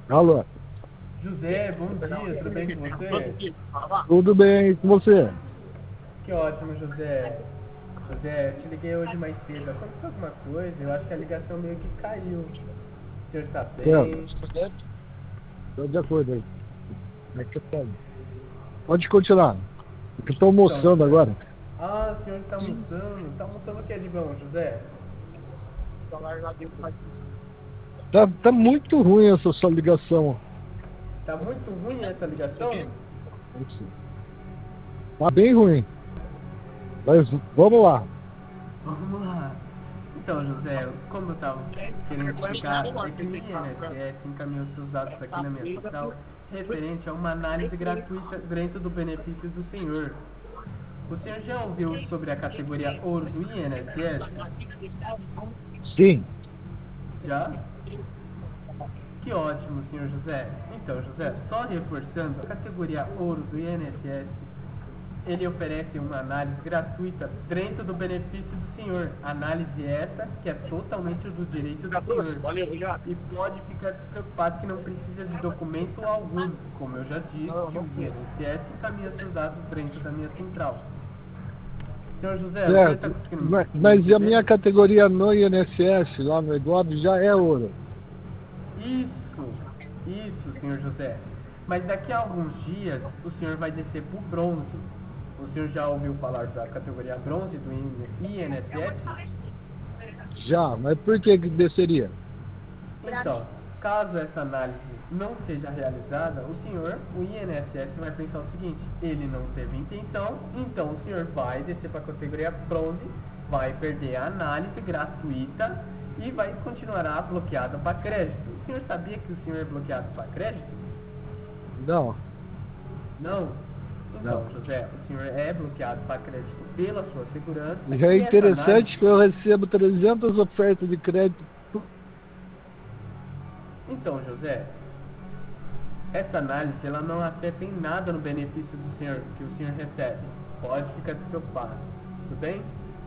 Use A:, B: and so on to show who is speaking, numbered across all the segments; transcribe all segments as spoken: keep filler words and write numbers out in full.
A: Alô,
B: José, bom dia, tudo bem com você?
A: tudo bem com você?
B: Que ótimo, José. José, eu te liguei hoje mais cedo. Aconteceu alguma coisa? Eu acho que a ligação meio que caiu. O senhor está
A: Certo,
B: bem?
A: estou de acordo aí. Como é que tá? Pode continuar. Eu estou
B: Então,
A: almoçando
B: José.
A: agora.
B: Ah, o senhor está almoçando? Está almoçando o que é de bom, José?
A: Tá, tá muito ruim essa sua ligação.
B: Tá muito ruim essa ligação?
A: Tá bem ruim. Mas vamos lá.
B: Vamos lá. Então, José, como eu estava querendo explicar, é que o I N S S encaminhou seus dados aqui na minha central referente a uma análise gratuita dentro do benefício do senhor. O senhor já ouviu sobre a categoria ouro do I N S S?
A: Sim,
B: Já? Que ótimo, senhor José. Então, José, só reforçando, a categoria ouro do I N S S, ele oferece uma análise gratuita dentro do benefício do senhor. Análise essa que é totalmente do direito do senhor. E pode ficar despreocupado que não precisa de documento algum. Como eu já disse, que o I N S S encaminha seus dados dentro da minha central. Senhor José, o senhor está
A: certo.
B: conseguindo
A: Mas,
B: me
A: mas a
B: entender?
A: minha categoria no I N S S, lá no Eduardo, já é ouro.
B: Isso, isso, senhor José. Mas daqui a alguns dias o senhor vai descer para o bronze. O senhor já ouviu falar da categoria bronze do I N S S?
A: Já, mas por que que desceria?
B: Então, caso essa análise não seja realizada, o senhor, o I N S S, vai pensar o seguinte: ele não teve intenção, então o senhor vai descer para a categoria bronze, vai perder a análise gratuita e vai continuará bloqueado para crédito. O senhor sabia que o senhor é bloqueado para crédito?
A: Não,
B: Não? Então,
A: não.
B: José, o senhor é bloqueado para crédito pela sua segurança
A: Já é
B: e essa análise.
A: interessante que eu recebo trezentas ofertas de crédito.
B: Então, José, essa análise ela não afeta em nada no benefício do senhor que o senhor recebe. Pode ficar despreocupado. Tudo bem?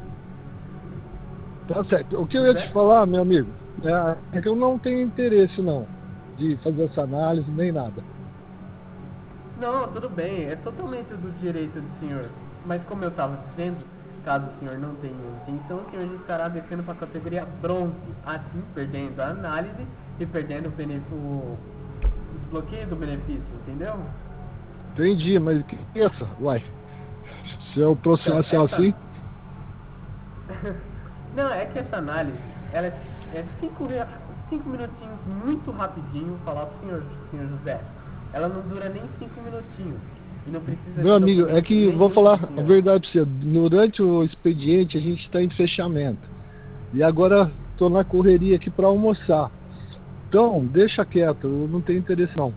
A: Tá certo. O que eu ia te
B: José?
A: falar, meu amigo, é é que eu não tenho interesse, não, de fazer essa análise nem nada.
B: Não, tudo bem. É totalmente do direito do senhor. Mas como eu estava dizendo, caso o senhor não tenha intenção, o senhor estará descendo para a categoria bronze, assim perdendo a análise e perdendo o, bene- o desbloqueio do benefício, entendeu?
A: Entendi, mas o que é isso? Uai, se o
B: Então,
A: processo é
B: essa.
A: assim,
B: Não, é que essa análise, ela é, é cinco, rea- cinco minutinhos, muito rapidinho, falar pro senhor, senhor José. Ela não dura nem cinco minutinhos. E não precisa
A: meu
B: de
A: amigo, é
B: documento
A: que, vou
B: nenhum do
A: falar a
B: senhor.
A: verdade para você, durante o expediente a gente está em fechamento. E agora estou na correria aqui para almoçar. Então, deixa quieto, eu não tenho interesse não.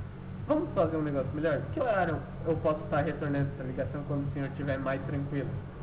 B: Vamos fazer um negócio melhor? Que horário eu posso estar retornando essa ligação quando o senhor estiver mais tranquilo?